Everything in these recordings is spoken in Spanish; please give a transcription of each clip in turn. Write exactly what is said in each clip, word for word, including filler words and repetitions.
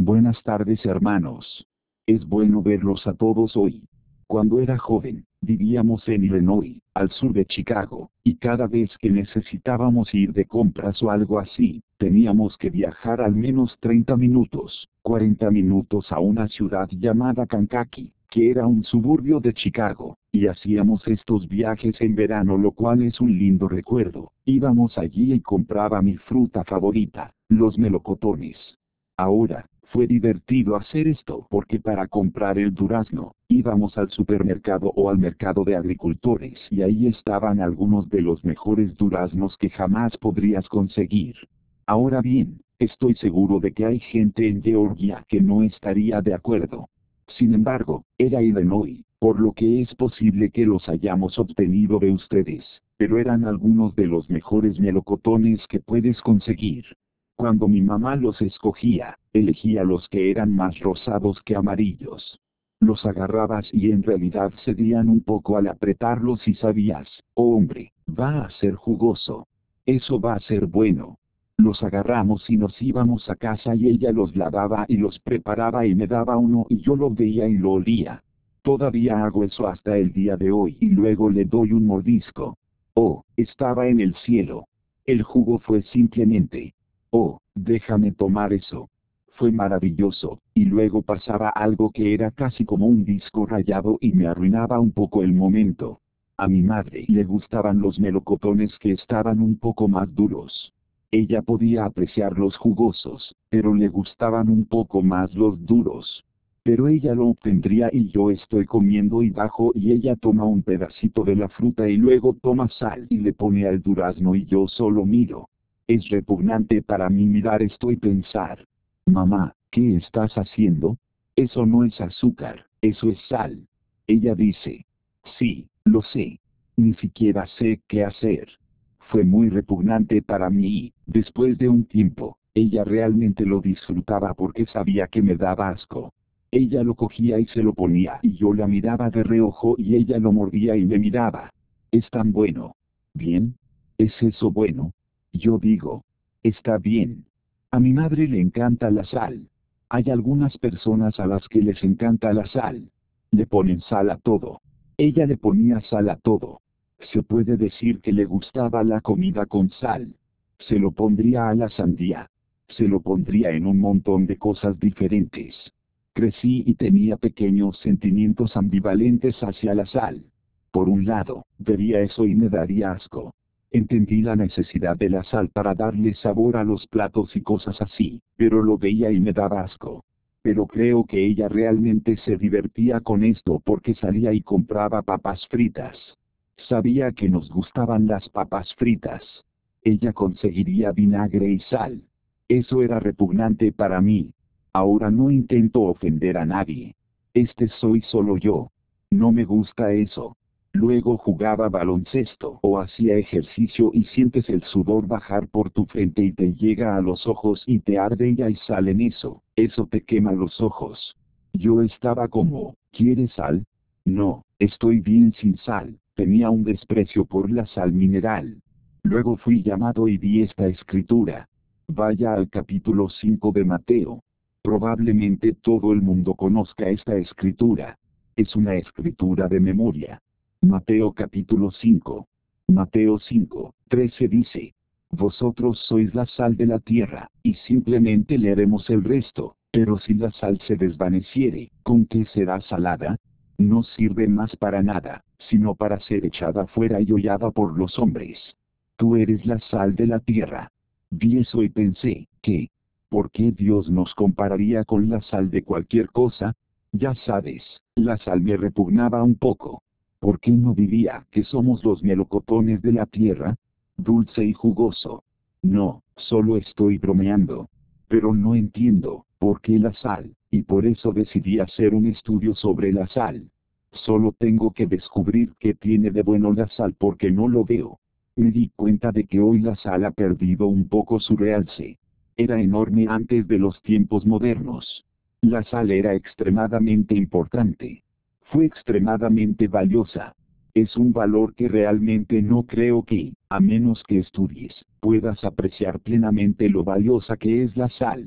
Buenas tardes, hermanos. Es bueno verlos a todos hoy. Cuando era joven, vivíamos en Illinois, al sur de Chicago, y cada vez que necesitábamos ir de compras o algo así, teníamos que viajar al menos treinta minutos, cuarenta minutos a una ciudad llamada Kankakee, que era un suburbio de Chicago, y hacíamos estos viajes en verano, lo cual es un lindo recuerdo. Íbamos allí y compraba mi fruta favorita, los melocotones. Ahora, fue divertido hacer esto porque para comprar el durazno, íbamos al supermercado o al mercado de agricultores y ahí estaban algunos de los mejores duraznos que jamás podrías conseguir. Ahora bien, estoy seguro de que hay gente en Georgia que no estaría de acuerdo. Sin embargo, era Illinois, por lo que es posible que los hayamos obtenido de ustedes, pero eran algunos de los mejores melocotones que puedes conseguir. Cuando mi mamá los escogía, elegía los que eran más rosados que amarillos. Los agarrabas y en realidad cedían un poco al apretarlos y sabías, oh hombre, va a ser jugoso. Eso va a ser bueno. Los agarramos y nos íbamos a casa y ella los lavaba y los preparaba y me daba uno y yo lo veía y lo olía. Todavía hago eso hasta el día de hoy y luego le doy un mordisco. Oh, estaba en el cielo. El jugo fue simplemente... Oh, déjame tomar eso. Fue maravilloso, y luego pasaba algo que era casi como un disco rayado y me arruinaba un poco el momento. A mi madre le gustaban los melocotones que estaban un poco más duros. Ella podía apreciar los jugosos, pero le gustaban un poco más los duros. Pero ella lo obtendría y yo estoy comiendo y bajo y ella toma un pedacito de la fruta y luego toma sal y le pone al durazno y yo solo miro. Es repugnante para mí mirar esto y pensar, mamá, ¿qué estás haciendo? Eso no es azúcar, eso es sal. Ella dice, sí, lo sé. Ni siquiera sé qué hacer. Fue muy repugnante para mí y, después de un tiempo, ella realmente lo disfrutaba porque sabía que me daba asco. Ella lo cogía y se lo ponía y yo la miraba de reojo y ella lo mordía y me miraba. Es tan bueno. Bien. ¿Es eso bueno? Yo digo, está bien. A mi madre le encanta la sal. Hay algunas personas a las que les encanta la sal. Le ponen sal a todo. Ella le ponía sal a todo. Se puede decir que le gustaba la comida con sal. Se lo pondría a la sandía. Se lo pondría en un montón de cosas diferentes. Crecí y tenía pequeños sentimientos ambivalentes hacia la sal. Por un lado, vería eso y me daría asco. Entendí la necesidad de la sal para darle sabor a los platos y cosas así, pero lo veía y me daba asco. Pero creo que ella realmente se divertía con esto porque salía y compraba papas fritas. Sabía que nos gustaban las papas fritas. Ella conseguiría vinagre y sal. Eso era repugnante para mí. Ahora no intento ofender a nadie. Este soy solo yo. No me gusta eso. Luego jugaba baloncesto o hacía ejercicio y sientes el sudor bajar por tu frente y te llega a los ojos y te arde y hay sal en eso, eso te quema los ojos. Yo estaba como, ¿quieres sal? No, estoy bien sin sal, tenía un desprecio por la sal mineral. Luego fui llamado y vi esta escritura. Vaya al capítulo cinco de Mateo. Probablemente todo el mundo conozca esta escritura. Es una escritura de memoria. Mateo capítulo cinco. Mateo cinco, trece dice. Vosotros sois la sal de la tierra, y simplemente leeremos el resto, pero si la sal se desvaneciere, ¿con qué será salada? No sirve más para nada, sino para ser echada fuera y hollada por los hombres. Tú eres la sal de la tierra. Vi eso y pensé, ¿qué? ¿Por qué Dios nos compararía con la sal de cualquier cosa? Ya sabes, la sal me repugnaba un poco. ¿Por qué no diría que somos los melocotones de la tierra? Dulce y jugoso. No, solo estoy bromeando. Pero no entiendo, ¿por qué la sal? Y por eso decidí hacer un estudio sobre la sal. Solo tengo que descubrir qué tiene de bueno la sal porque no lo veo. Me di cuenta de que hoy la sal ha perdido un poco su realce. Era enorme antes de los tiempos modernos. La sal era extremadamente importante. Fue extremadamente valiosa. Es un valor que realmente no creo que, a menos que estudies, puedas apreciar plenamente lo valiosa que es la sal.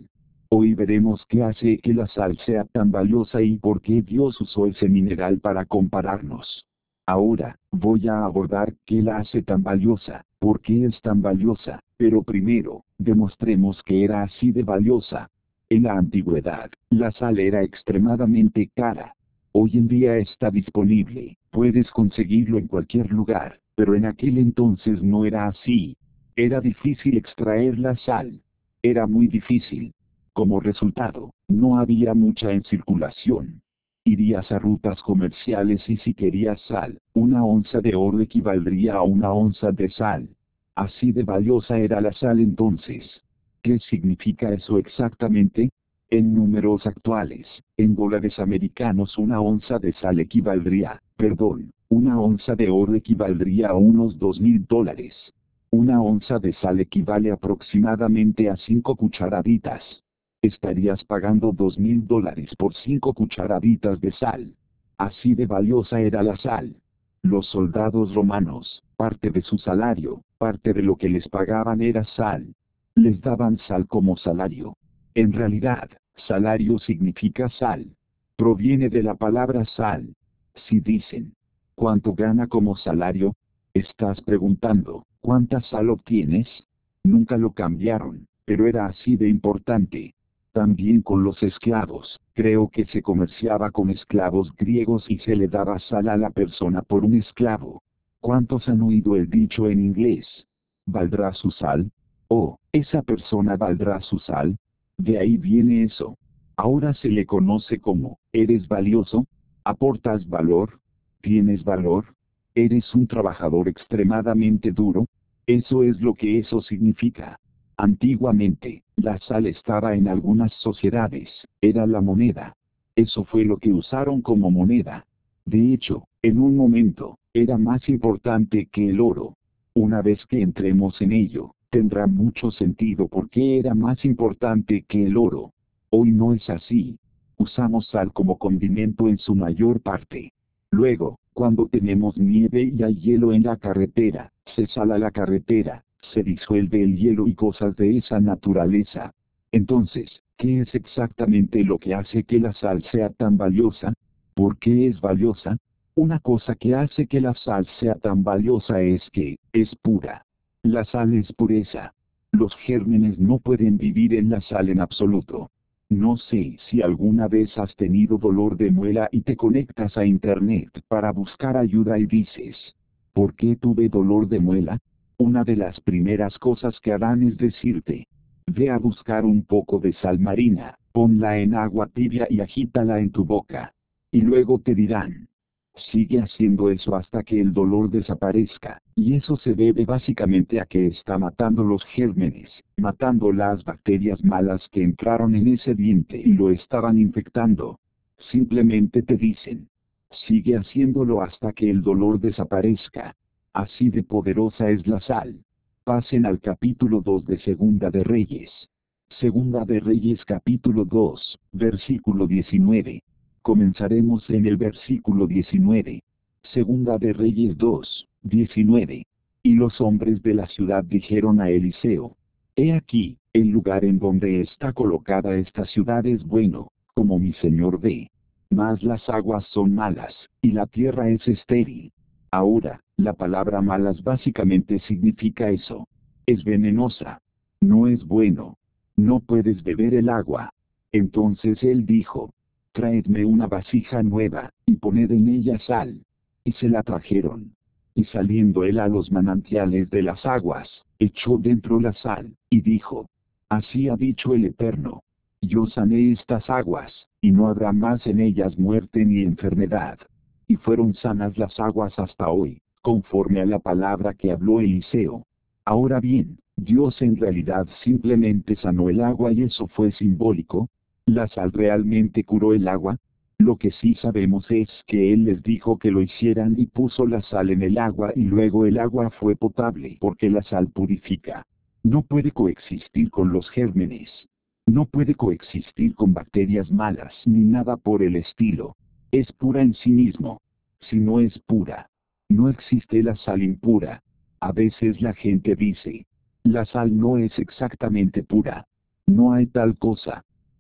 Hoy veremos qué hace que la sal sea tan valiosa y por qué Dios usó ese mineral para compararnos. Ahora, voy a abordar qué la hace tan valiosa, por qué es tan valiosa, pero primero, demostremos que era así de valiosa. En la antigüedad, la sal era extremadamente cara. Hoy en día está disponible, puedes conseguirlo en cualquier lugar, pero en aquel entonces no era así. Era difícil extraer la sal. Era muy difícil. Como resultado, no había mucha en circulación. Irías a rutas comerciales y si querías sal, una onza de oro equivaldría a una onza de sal. Así de valiosa era la sal entonces. ¿Qué significa eso exactamente? En números actuales, en dólares americanos una onza de sal equivaldría, perdón, una onza de oro equivaldría a unos dos mil dólares. Una onza de sal equivale aproximadamente a cinco cucharaditas. Estarías pagando dos mil dólares por cinco cucharaditas de sal. Así de valiosa era la sal. Los soldados romanos, parte de su salario, parte de lo que les pagaban era sal. Les daban sal como salario. En realidad, salario significa sal. Proviene de la palabra sal. Si dicen, ¿cuánto gana como salario? Estás preguntando, ¿cuánta sal obtienes? Nunca lo cambiaron, pero era así de importante. También con los esclavos, creo que se comerciaba con esclavos griegos y se le daba sal a la persona por un esclavo. ¿Cuántos han oído el dicho en inglés? ¿Valdrá su sal? Oh, esa persona valdrá su sal. De ahí viene eso. Ahora se le conoce como, ¿eres valioso? ¿Aportas valor? ¿Tienes valor? ¿Eres un trabajador extremadamente duro? Eso es lo que eso significa. Antiguamente, la sal estaba en algunas sociedades, era la moneda. Eso fue lo que usaron como moneda. De hecho, en un momento, era más importante que el oro. Una vez que entremos en ello, tendrá mucho sentido por qué era más importante que el oro. Hoy no es así. Usamos sal como condimento en su mayor parte. Luego, cuando tenemos nieve y hay hielo en la carretera, se sala la carretera, se disuelve el hielo y cosas de esa naturaleza. Entonces, ¿qué es exactamente lo que hace que la sal sea tan valiosa? ¿Por qué es valiosa? Una cosa que hace que la sal sea tan valiosa es que, es pura. La sal es pureza. Los gérmenes no pueden vivir en la sal en absoluto. No sé si alguna vez has tenido dolor de muela y te conectas a internet para buscar ayuda y dices, ¿por qué tuve dolor de muela? Una de las primeras cosas que harán es decirte, ve a buscar un poco de sal marina, ponla en agua tibia y agítala en tu boca. Y luego te dirán, sigue haciendo eso hasta que el dolor desaparezca, y eso se debe básicamente a que está matando los gérmenes, matando las bacterias malas que entraron en ese diente y lo estaban infectando. Simplemente te dicen, sigue haciéndolo hasta que el dolor desaparezca. Así de poderosa es la sal. Pasen al capítulo dos de Segunda de Reyes. Segunda de Reyes capítulo dos, versículo diecinueve. Comenzaremos en el versículo diecinueve. Segunda de Reyes dos, diecinueve. Y los hombres de la ciudad dijeron a Eliseo, he aquí, el lugar en donde está colocada esta ciudad es bueno, como mi señor ve. Mas las aguas son malas, y la tierra es estéril. Ahora, la palabra malas básicamente significa eso. Es venenosa. No es bueno. No puedes beber el agua. Entonces él dijo, traedme una vasija nueva, y poned en ella sal. Y se la trajeron. Y saliendo él a los manantiales de las aguas, echó dentro la sal, y dijo, así ha dicho el Eterno. Yo sané estas aguas, y no habrá más en ellas muerte ni enfermedad. Y fueron sanas las aguas hasta hoy, conforme a la palabra que habló Eliseo. Ahora bien, Dios en realidad simplemente sanó el agua y eso fue simbólico. ¿La sal realmente curó el agua? Lo que sí sabemos es que Él les dijo que lo hicieran y puso la sal en el agua y luego el agua fue potable porque la sal purifica. No puede coexistir con los gérmenes. No puede coexistir con bacterias malas ni nada por el estilo. Es pura en sí mismo. Si no es pura, no existe la sal impura. A veces la gente dice, la sal no es exactamente pura. No hay tal cosa.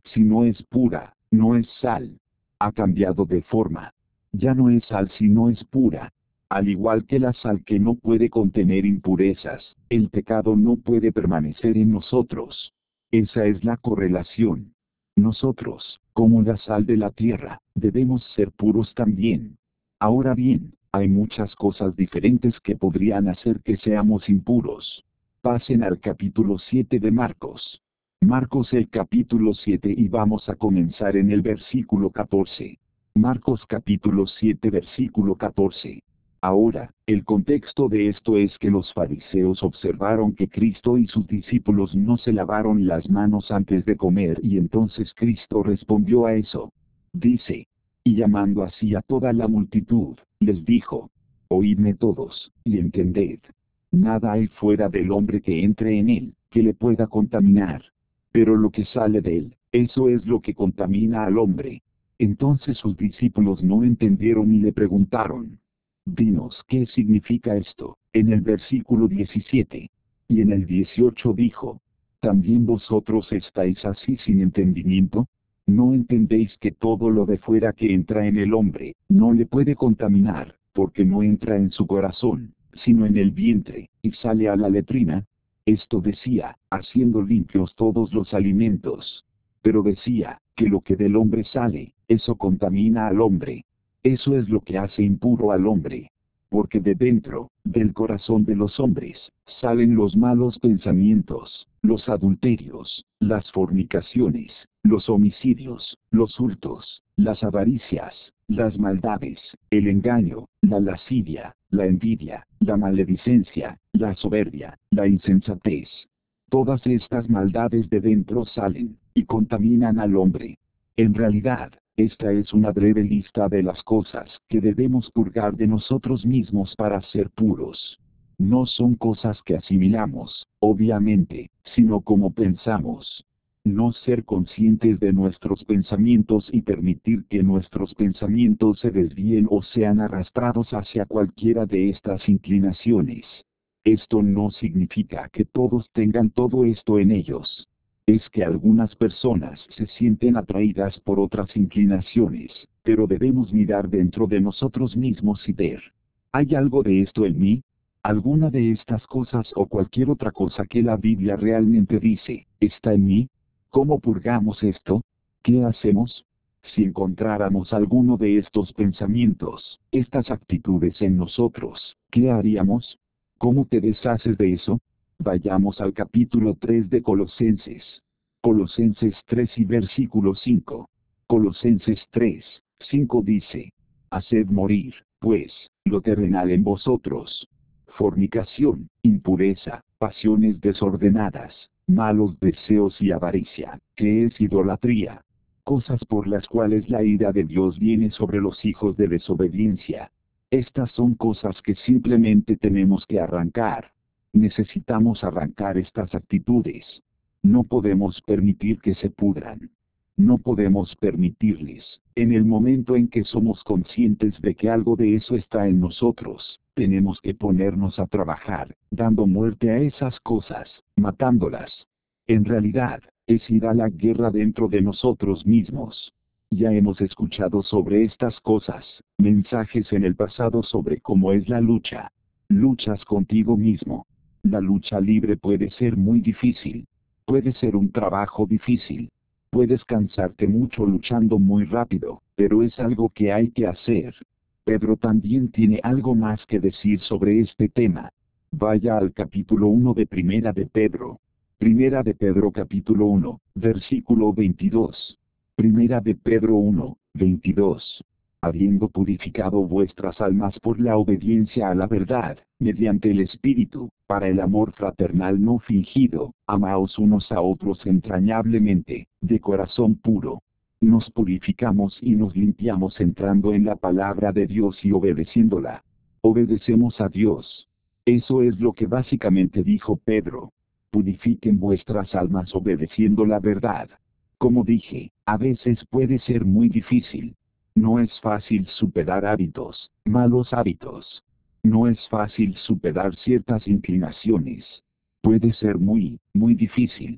Si no es pura, no es sal. Ha cambiado de forma. Ya no es sal si no es pura. Al igual que la sal que no puede contener impurezas, el pecado no puede permanecer en nosotros. Esa es la correlación. Nosotros, como la sal de la tierra, debemos ser puros también. Ahora bien, hay muchas cosas diferentes que podrían hacer que seamos impuros. Pasen al capítulo siete de Marcos. Marcos el capítulo siete y vamos a comenzar en el versículo catorce. Marcos capítulo siete versículo catorce. Ahora, el contexto de esto es que los fariseos observaron que Cristo y sus discípulos no se lavaron las manos antes de comer y entonces Cristo respondió a eso. Dice, y llamando así a toda la multitud, les dijo, oídme todos, y entended. Nada hay fuera del hombre que entre en él, que le pueda contaminar. Pero lo que sale de él, eso es lo que contamina al hombre. Entonces sus discípulos no entendieron y le preguntaron, dinos qué significa esto, en el versículo diecisiete. Y en el dieciocho dijo, ¿también vosotros estáis así sin entendimiento? ¿No entendéis que todo lo de fuera que entra en el hombre, no le puede contaminar, porque no entra en su corazón, sino en el vientre, y sale a la letrina? Esto decía, haciendo limpios todos los alimentos. Pero decía, que lo que del hombre sale, eso contamina al hombre. Eso es lo que hace impuro al hombre. Porque de dentro, del corazón de los hombres, salen los malos pensamientos, los adulterios, las fornicaciones, los homicidios, los hurtos, las avaricias, las maldades, el engaño, la lascivia, la envidia, la maledicencia, la soberbia, la insensatez. Todas estas maldades de dentro salen, y contaminan al hombre. En realidad, esta es una breve lista de las cosas que debemos purgar de nosotros mismos para ser puros. No son cosas que asimilamos, obviamente, sino como pensamos. No ser conscientes de nuestros pensamientos y permitir que nuestros pensamientos se desvíen o sean arrastrados hacia cualquiera de estas inclinaciones. Esto no significa que todos tengan todo esto en ellos. Es que algunas personas se sienten atraídas por otras inclinaciones, pero debemos mirar dentro de nosotros mismos y ver, ¿hay algo de esto en mí? ¿Alguna de estas cosas o cualquier otra cosa que la Biblia realmente dice, está en mí? ¿Cómo purgamos esto? ¿Qué hacemos? Si encontráramos alguno de estos pensamientos, estas actitudes en nosotros, ¿qué haríamos? ¿Cómo te deshaces de eso? Vayamos al capítulo tres de Colosenses. Colosenses tres y versículo cinco. Colosenses tres, cinco dice, haced morir, pues, lo terrenal en vosotros. Fornicación, impureza, pasiones desordenadas, malos deseos y avaricia, que es idolatría. Cosas por las cuales la ira de Dios viene sobre los hijos de desobediencia. Estas son cosas que simplemente tenemos que arrancar. Necesitamos arrancar estas actitudes. No podemos permitir que se pudran. No podemos permitirles, en el momento en que somos conscientes de que algo de eso está en nosotros, tenemos que ponernos a trabajar, dando muerte a esas cosas, matándolas. En realidad, es ir a la guerra dentro de nosotros mismos. Ya hemos escuchado sobre estas cosas, mensajes en el pasado sobre cómo es la lucha. Luchas contigo mismo. La lucha libre puede ser muy difícil. Puede ser un trabajo difícil. Puedes cansarte mucho luchando muy rápido, pero es algo que hay que hacer. Pedro también tiene algo más que decir sobre este tema. Vaya al capítulo uno de Primera de Pedro. Primera de Pedro capítulo uno, versículo veintidós. Primera de Pedro uno, veintidós. Habiendo purificado vuestras almas por la obediencia a la verdad, mediante el Espíritu, para el amor fraternal no fingido, amaos unos a otros entrañablemente, de corazón puro. Nos purificamos y nos limpiamos entrando en la palabra de Dios y obedeciéndola. Obedecemos a Dios. Eso es lo que básicamente dijo Pedro. Purifiquen vuestras almas obedeciendo la verdad. Como dije, a veces puede ser muy difícil. No es fácil superar hábitos, malos hábitos. No es fácil superar ciertas inclinaciones. Puede ser muy, muy difícil.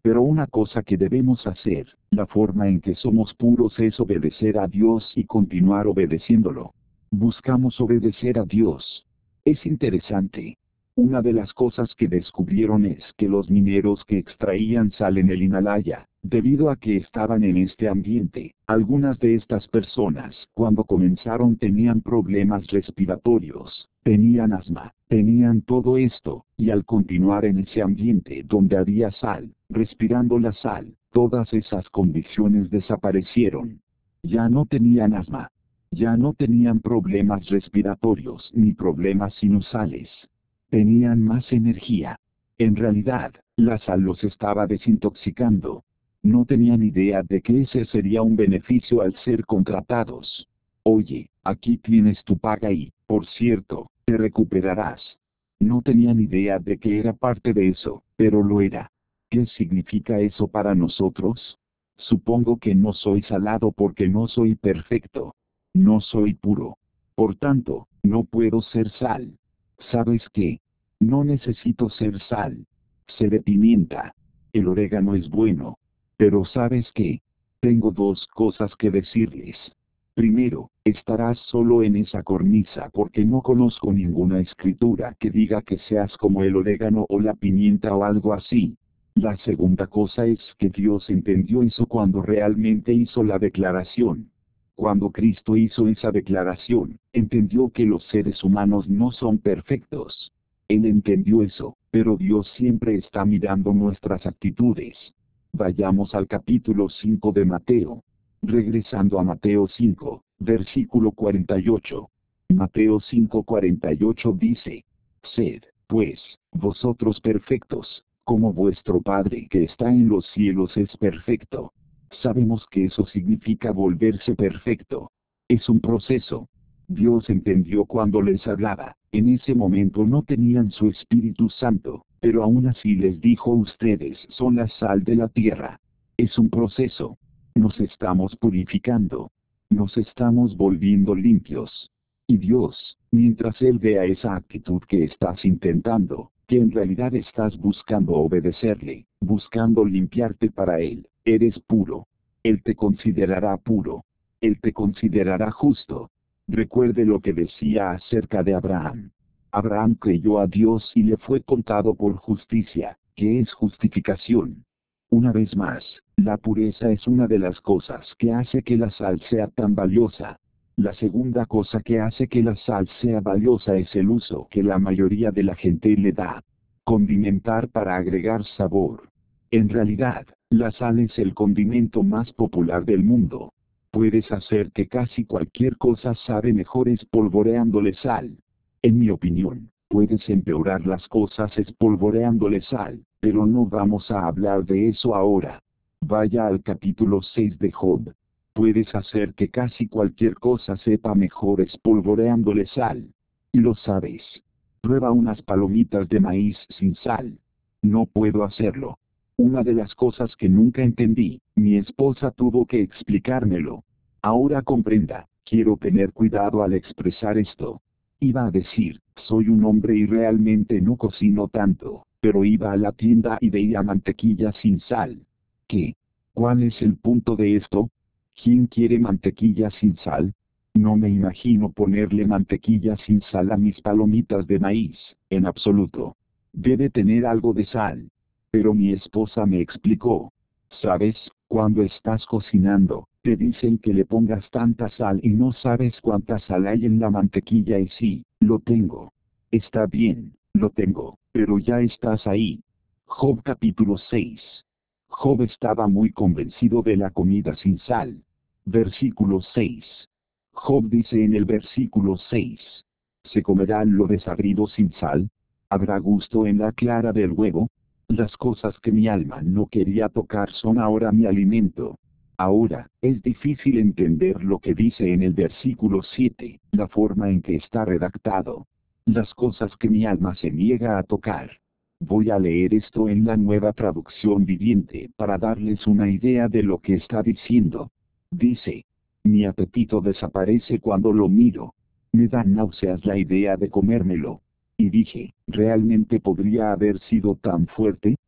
Pero una cosa que debemos hacer, la forma en que somos puros es obedecer a Dios y continuar obedeciéndolo. Buscamos obedecer a Dios. Es interesante. Una de las cosas que descubrieron es que los mineros que extraían sal en el Himalaya, debido a que estaban en este ambiente, algunas de estas personas, cuando comenzaron, tenían problemas respiratorios, tenían asma, tenían todo esto, y al continuar en ese ambiente donde había sal, respirando la sal, todas esas condiciones desaparecieron. Ya no tenían asma. Ya no tenían problemas respiratorios ni problemas sinusales. Tenían más energía. En realidad, la sal los estaba desintoxicando. No tenían idea de que ese sería un beneficio al ser contratados. Oye, aquí tienes tu paga y, por cierto, te recuperarás. No tenían idea de que era parte de eso, pero lo era. ¿Qué significa eso para nosotros? Supongo que no soy salado porque no soy perfecto. No soy puro. Por tanto, no puedo ser sal. ¿Sabes qué? No necesito ser sal. Seré pimienta. El orégano es bueno. Pero ¿sabes qué? Tengo dos cosas que decirles. Primero, estarás solo en esa cornisa porque no conozco ninguna escritura que diga que seas como el orégano o la pimienta o algo así. La segunda cosa es que Dios entendió eso cuando realmente hizo la declaración. Cuando Cristo hizo esa declaración, entendió que los seres humanos no son perfectos. Él entendió eso, pero Dios siempre está mirando nuestras actitudes. Vayamos al capítulo cinco de Mateo. Regresando a Mateo cinco, versículo cuarenta y ocho. Mateo cinco cuarenta y ocho dice: Sed, pues, vosotros perfectos, como vuestro Padre que está en los cielos es perfecto. Sabemos que eso significa volverse perfecto. Es un proceso. Dios entendió cuando les hablaba. En ese momento no tenían su Espíritu Santo, pero aún así les dijo: ustedes son la sal de la tierra. Es un proceso. Nos estamos purificando. Nos estamos volviendo limpios. Y Dios, mientras Él vea esa actitud que estás intentando, que en realidad estás buscando obedecerle, buscando limpiarte para Él, eres puro. Él te considerará puro. Él te considerará justo. Recuerde lo que decía acerca de Abraham. Abraham creyó a Dios y le fue contado por justicia, que es justificación. Una vez más, la pureza es una de las cosas que hace que la sal sea tan valiosa. La segunda cosa que hace que la sal sea valiosa es el uso que la mayoría de la gente le da. Condimentar para agregar sabor. En realidad, la sal es el condimento más popular del mundo. Puedes hacer que casi cualquier cosa sabe mejor espolvoreándole sal. En mi opinión, puedes empeorar las cosas espolvoreándole sal, pero no vamos a hablar de eso ahora. Vaya al capítulo seis de Job. Puedes hacer que casi cualquier cosa sepa mejor espolvoreándole sal. Y lo sabes. Prueba unas palomitas de maíz sin sal. No puedo hacerlo. Una de las cosas que nunca entendí, mi esposa tuvo que explicármelo. Ahora comprenda, quiero tener cuidado al expresar esto. Iba a decir, soy un hombre y realmente no cocino tanto, pero iba a la tienda y veía mantequilla sin sal. ¿Qué? ¿Cuál es el punto de esto? ¿Quién quiere mantequilla sin sal? No me imagino ponerle mantequilla sin sal a mis palomitas de maíz, en absoluto. Debe tener algo de sal. Pero mi esposa me explicó. ¿Sabes? Cuando estás cocinando, te dicen que le pongas tanta sal y no sabes cuánta sal hay en la mantequilla y sí, lo tengo. Está bien, lo tengo, pero ya estás ahí. Job capítulo seis. Job estaba muy convencido de la comida sin sal. Versículo seis. Job dice en el versículo seis. ¿Se comerá lo desabrido sin sal? ¿Habrá gusto en la clara del huevo? Las cosas que mi alma no quería tocar son ahora mi alimento. Ahora, es difícil entender lo que dice en el versículo siete, la forma en que está redactado. Las cosas que mi alma se niega a tocar. Voy a leer esto en la Nueva Traducción Viviente para darles una idea de lo que está diciendo. Dice: mi apetito desaparece cuando lo miro. Me da náuseas la idea de comérmelo. Y dije, ¿realmente podría haber sido tan fuerte?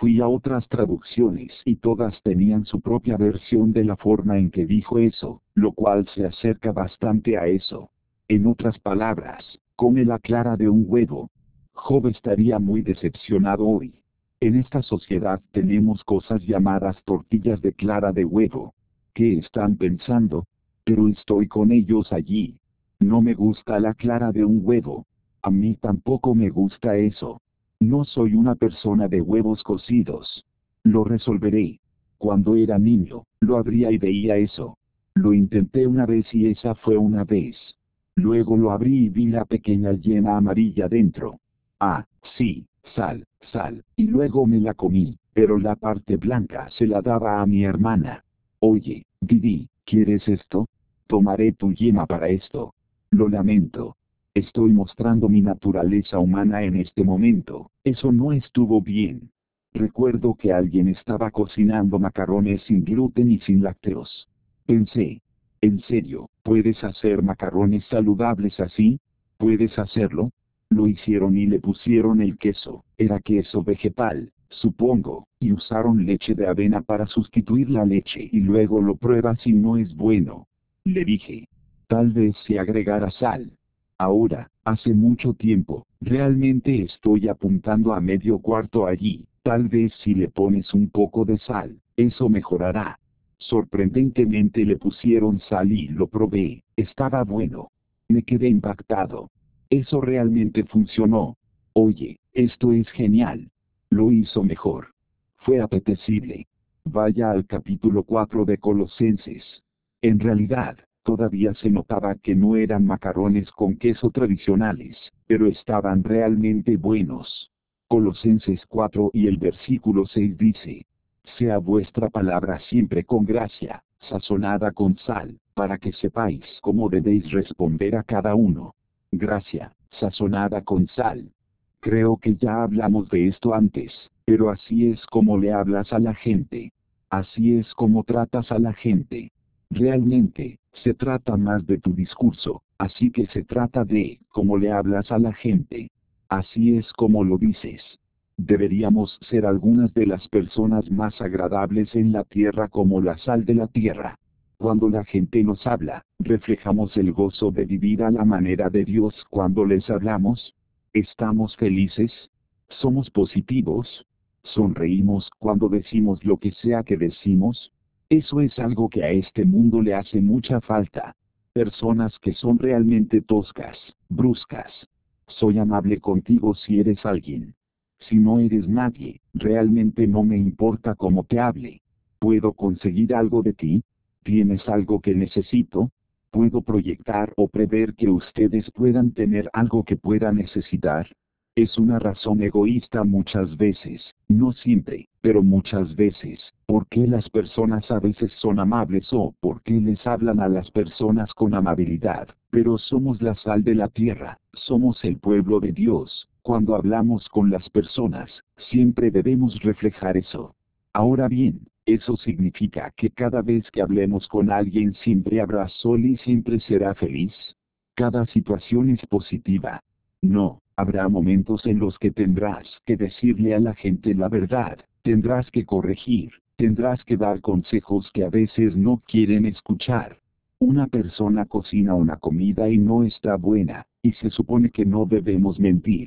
Fui a otras traducciones y todas tenían su propia versión de la forma en que dijo eso, lo cual se acerca bastante a eso. En otras palabras, come la clara de un huevo. Job estaría muy decepcionado hoy. En esta sociedad tenemos cosas llamadas tortillas de clara de huevo. ¿Qué están pensando? Pero estoy con ellos allí. No me gusta la clara de un huevo. A mí tampoco me gusta eso. No soy una persona de huevos cocidos. Lo resolveré. Cuando era niño, lo abría y veía eso. Lo intenté una vez y esa fue una vez. Luego lo abrí y vi la pequeña yema amarilla dentro. Ah, sí, sal, sal, y luego me la comí, pero la parte blanca se la daba a mi hermana. Oye, Didi, ¿quieres esto? Tomaré tu yema para esto. Lo lamento. Estoy mostrando mi naturaleza humana en este momento. Eso no estuvo bien. Recuerdo que alguien estaba cocinando macarrones sin gluten y sin lácteos. Pensé, ¿en serio, puedes hacer macarrones saludables así? ¿Puedes hacerlo? Lo hicieron y le pusieron el queso. Era queso vegetal, supongo, y usaron leche de avena para sustituir la leche y luego lo pruebas y no es bueno. Le dije, tal vez si agregara sal. Ahora, hace mucho tiempo, realmente estoy apuntando a medio cuarto allí, tal vez si le pones un poco de sal, eso mejorará. Sorprendentemente le pusieron sal y lo probé, estaba bueno. Me quedé impactado. Eso realmente funcionó. Oye, esto es genial. Lo hizo mejor. Fue apetecible. Vaya al capítulo cuatro de Colosenses. En realidad, todavía se notaba que no eran macarrones con queso tradicionales, pero estaban realmente buenos. Colosenses cuatro y el versículo seis dice: sea vuestra palabra siempre con gracia, sazonada con sal, para que sepáis cómo debéis responder a cada uno. Gracia, sazonada con sal. Creo que ya hablamos de esto antes, pero así es como le hablas a la gente. Así es como tratas a la gente. Realmente, se trata más de tu discurso, así que se trata de cómo le hablas a la gente. Así es como lo dices. Deberíamos ser algunas de las personas más agradables en la tierra como la sal de la tierra. Cuando la gente nos habla, reflejamos el gozo de vivir a la manera de Dios cuando les hablamos. ¿Estamos felices? ¿Somos positivos? ¿Sonreímos cuando decimos lo que sea que decimos? Eso es algo que a este mundo le hace mucha falta. Personas que son realmente toscas, bruscas. Soy amable contigo si eres alguien. Si no eres nadie, realmente no me importa cómo te hable. ¿Puedo conseguir algo de ti? ¿Tienes algo que necesito? ¿Puedo proyectar o prever que ustedes puedan tener algo que pueda necesitar? Es una razón egoísta muchas veces, no siempre, pero muchas veces, ¿por qué las personas a veces son amables o por qué les hablan a las personas con amabilidad? Pero somos la sal de la tierra, somos el pueblo de Dios. Cuando hablamos con las personas, siempre debemos reflejar eso. Ahora bien, ¿eso significa que cada vez que hablemos con alguien siempre habrá sol y siempre será feliz? ¿Cada situación es positiva? No, habrá momentos en los que tendrás que decirle a la gente la verdad, tendrás que corregir, tendrás que dar consejos que a veces no quieren escuchar. Una persona cocina una comida y no está buena, y se supone que no debemos mentir.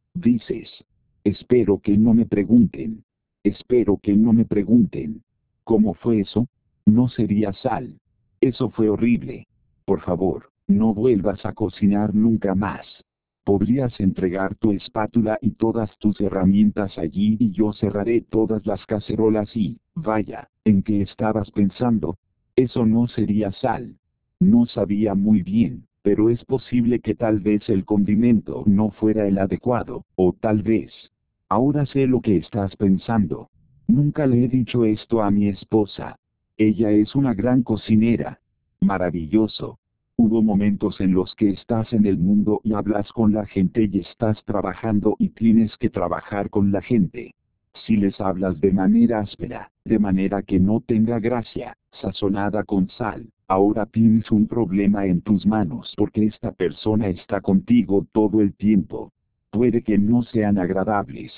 Dices, espero que no me pregunten. Espero que no me pregunten. ¿Cómo fue eso? No sería sal. Eso fue horrible. Por favor, no vuelvas a cocinar nunca más. Podrías entregar tu espátula y todas tus herramientas allí y yo cerraré todas las cacerolas y, vaya, ¿en qué estabas pensando? Eso no sería sal. No sabía muy bien, pero es posible que tal vez el condimento no fuera el adecuado, o tal vez. Ahora sé lo que estás pensando. Nunca le he dicho esto a mi esposa. Ella es una gran cocinera. Maravilloso. Hubo momentos en los que estás en el mundo y hablas con la gente y estás trabajando y tienes que trabajar con la gente. Si les hablas de manera áspera, de manera que no tenga gracia, sazonada con sal, ahora tienes un problema en tus manos porque esta persona está contigo todo el tiempo. Puede que no sean agradables.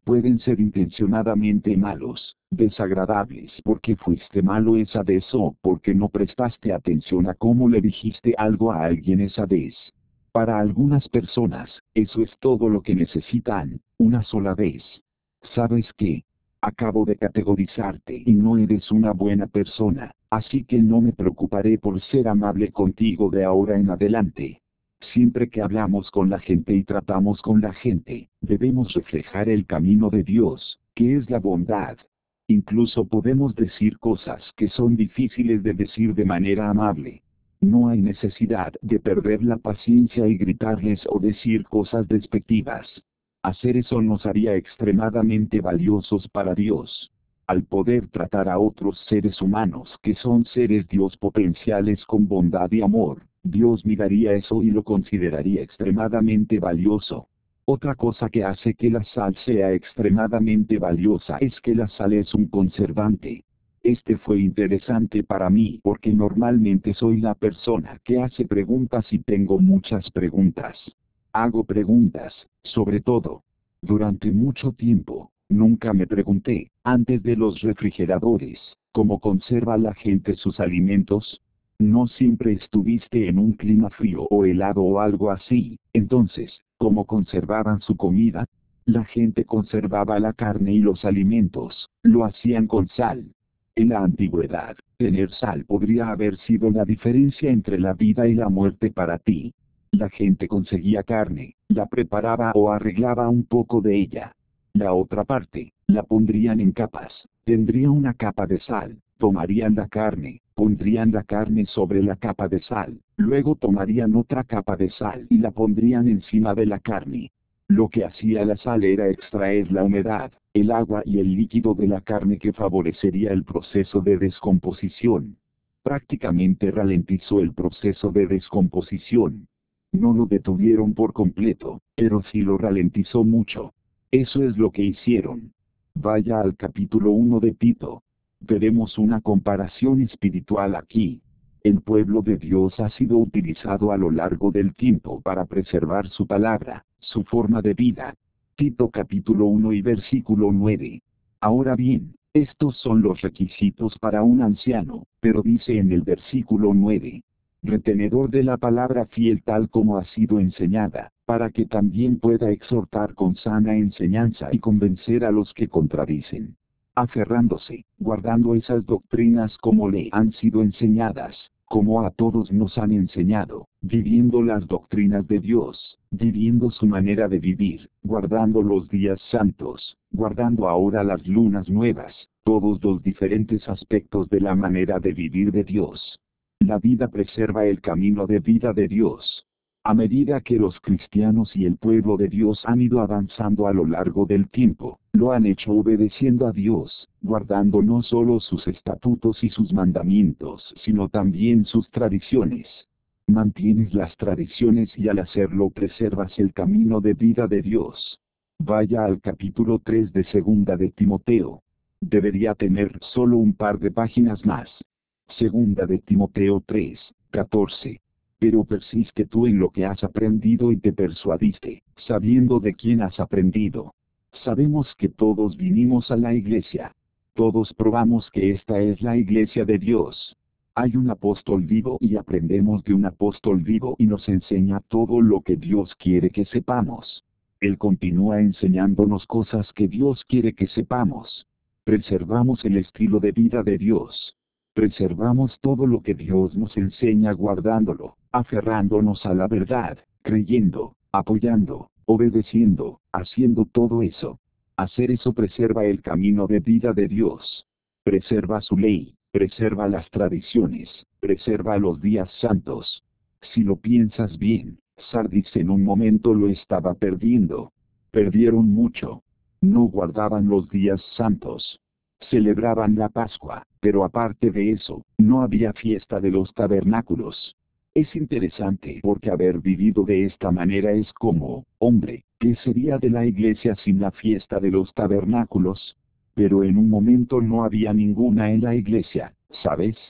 Pueden ser intencionadamente malos, desagradables porque fuiste malo esa vez o porque no prestaste atención a cómo le dijiste algo a alguien esa vez. Para algunas personas, eso es todo lo que necesitan, una sola vez. ¿Sabes qué? Acabo de categorizarte y no eres una buena persona, así que no me preocuparé por ser amable contigo de ahora en adelante. Siempre que hablamos con la gente y tratamos con la gente, debemos reflejar el camino de Dios, que es la bondad. Incluso podemos decir cosas que son difíciles de decir de manera amable. No hay necesidad de perder la paciencia y gritarles o decir cosas despectivas. Hacer eso nos haría extremadamente valiosos para Dios. Al poder tratar a otros seres humanos que son seres Dios potenciales con bondad y amor, Dios miraría eso y lo consideraría extremadamente valioso. Otra cosa que hace que la sal sea extremadamente valiosa es que la sal es un conservante. Este fue interesante para mí porque normalmente soy la persona que hace preguntas y tengo muchas preguntas. Hago preguntas, sobre todo. Durante mucho tiempo, nunca me pregunté, antes de los refrigeradores, ¿cómo conserva la gente sus alimentos? No siempre estuviste en un clima frío o helado o algo así, entonces, ¿cómo conservaban su comida? La gente conservaba la carne y los alimentos, lo hacían con sal. En la antigüedad, tener sal podría haber sido la diferencia entre la vida y la muerte para ti. La gente conseguía carne, la preparaba o arreglaba un poco de ella. La otra parte, la pondrían en capas, tendría una capa de sal, tomarían la carne, pondrían la carne sobre la capa de sal, luego tomarían otra capa de sal y la pondrían encima de la carne. Lo que hacía la sal era extraer la humedad, el agua y el líquido de la carne que favorecería el proceso de descomposición. Prácticamente ralentizó el proceso de descomposición. No lo detuvieron por completo, pero sí lo ralentizó mucho. Eso es lo que hicieron. Vaya al capítulo uno de Tito. Veremos una comparación espiritual aquí. El pueblo de Dios ha sido utilizado a lo largo del tiempo para preservar su palabra, su forma de vida. Tito capítulo uno y versículo nueve. Ahora bien, estos son los requisitos para un anciano, pero dice en el versículo nueve. Retenedor de la palabra fiel tal como ha sido enseñada, para que también pueda exhortar con sana enseñanza y convencer a los que contradicen. Aferrándose, guardando esas doctrinas como le han sido enseñadas, como a todos nos han enseñado, viviendo las doctrinas de Dios, viviendo su manera de vivir, guardando los días santos, guardando ahora las lunas nuevas, todos los diferentes aspectos de la manera de vivir de Dios. La vida preserva el camino de vida de Dios. A medida que los cristianos y el pueblo de Dios han ido avanzando a lo largo del tiempo, lo han hecho obedeciendo a Dios, guardando no solo sus estatutos y sus mandamientos, sino también sus tradiciones. Mantienes las tradiciones y al hacerlo preservas el camino de vida de Dios. Vaya al capítulo tres de Segunda de Timoteo. Debería tener solo un par de páginas más. Segunda de Timoteo tres, catorce. Pero persiste tú en lo que has aprendido y te persuadiste, sabiendo de quién has aprendido. Sabemos que todos vinimos a la iglesia. Todos probamos que esta es la iglesia de Dios. Hay un apóstol vivo y aprendemos de un apóstol vivo y nos enseña todo lo que Dios quiere que sepamos. Él continúa enseñándonos cosas que Dios quiere que sepamos. Preservamos el estilo de vida de Dios. Preservamos todo lo que Dios nos enseña guardándolo, aferrándonos a la verdad, creyendo, apoyando, obedeciendo, haciendo todo eso. Hacer eso preserva el camino de vida de Dios. Preserva su ley, preserva las tradiciones, preserva los días santos. Si lo piensas bien, Sardis en un momento lo estaba perdiendo. Perdieron mucho. No guardaban los días santos. Celebraban la Pascua, pero aparte de eso, no había fiesta de los tabernáculos. Es interesante porque haber vivido de esta manera es como, hombre, ¿qué sería de la iglesia sin la fiesta de los tabernáculos? Pero en un momento no había ninguna en la iglesia, ¿sabes?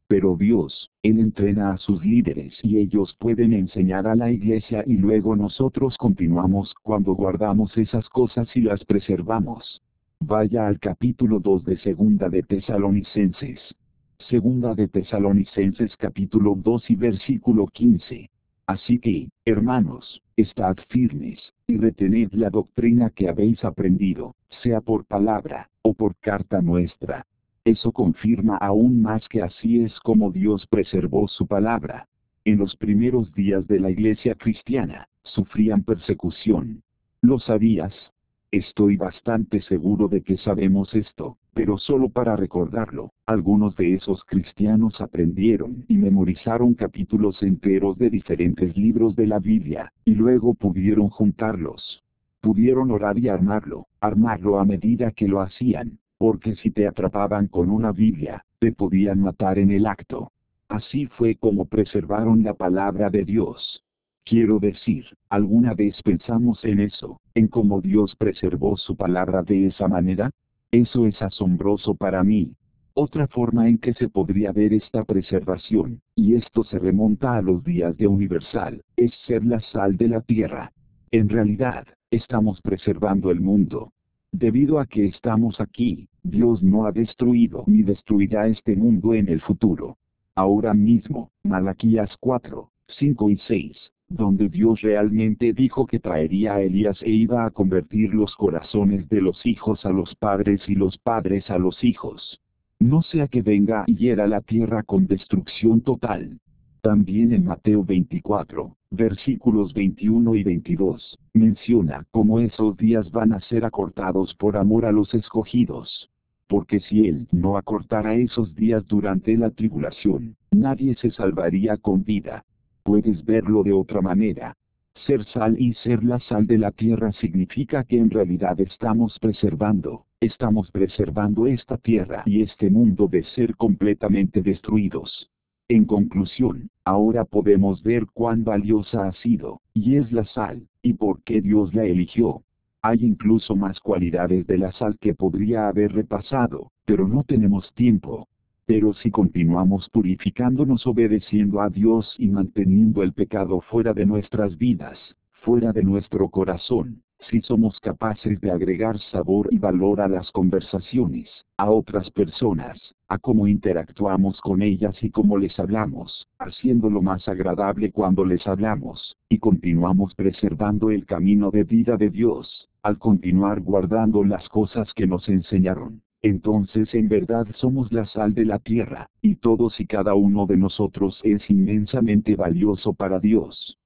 Pero Dios, Él entrena a sus líderes y ellos pueden enseñar a la iglesia y luego nosotros continuamos cuando guardamos esas cosas y las preservamos. Vaya al capítulo dos de Segunda de Tesalonicenses. Segunda de Tesalonicenses capítulo dos y versículo quince. Así que, hermanos, estad firmes, y retened la doctrina que habéis aprendido, sea por palabra, o por carta nuestra. Eso confirma aún más que así es como Dios preservó su palabra. En los primeros días de la iglesia cristiana, sufrían persecución. ¿Lo sabías? Estoy bastante seguro de que sabemos esto, pero solo para recordarlo, algunos de esos cristianos aprendieron y memorizaron capítulos enteros de diferentes libros de la Biblia, y luego pudieron juntarlos. Pudieron orar y armarlo, armarlo a medida que lo hacían, porque si te atrapaban con una Biblia, te podían matar en el acto. Así fue como preservaron la palabra de Dios. Quiero decir, ¿alguna vez pensamos en eso, en cómo Dios preservó su palabra de esa manera? Eso es asombroso para mí. Otra forma en que se podría ver esta preservación, y esto se remonta a los días de Universal, es ser la sal de la tierra. En realidad, estamos preservando el mundo. Debido a que estamos aquí, Dios no ha destruido ni destruirá este mundo en el futuro. Ahora mismo, Malaquías cuatro, cinco y seis, donde Dios realmente dijo que traería a Elías e iba a convertir los corazones de los hijos a los padres y los padres a los hijos. No sea que venga y hiera la tierra con destrucción total. También en Mateo veinticuatro, versículos veintiuno y veintidós, menciona cómo esos días van a ser acortados por amor a los escogidos. Porque si Él no acortara esos días durante la tribulación, nadie se salvaría con vida. Puedes verlo de otra manera. Ser sal y ser la sal de la tierra significa que en realidad estamos preservando, estamos preservando esta tierra y este mundo de ser completamente destruidos. En conclusión, ahora podemos ver cuán valiosa ha sido, y es la sal, y por qué Dios la eligió. Hay incluso más cualidades de la sal que podría haber repasado, pero no tenemos tiempo. Pero si continuamos purificándonos obedeciendo a Dios y manteniendo el pecado fuera de nuestras vidas, fuera de nuestro corazón, si somos capaces de agregar sabor y valor a las conversaciones, a otras personas, a cómo interactuamos con ellas y cómo les hablamos, haciéndolo más agradable cuando les hablamos, y continuamos preservando el camino de vida de Dios, al continuar guardando las cosas que nos enseñaron, entonces en verdad somos la sal de la tierra, y todos y cada uno de nosotros es inmensamente valioso para Dios.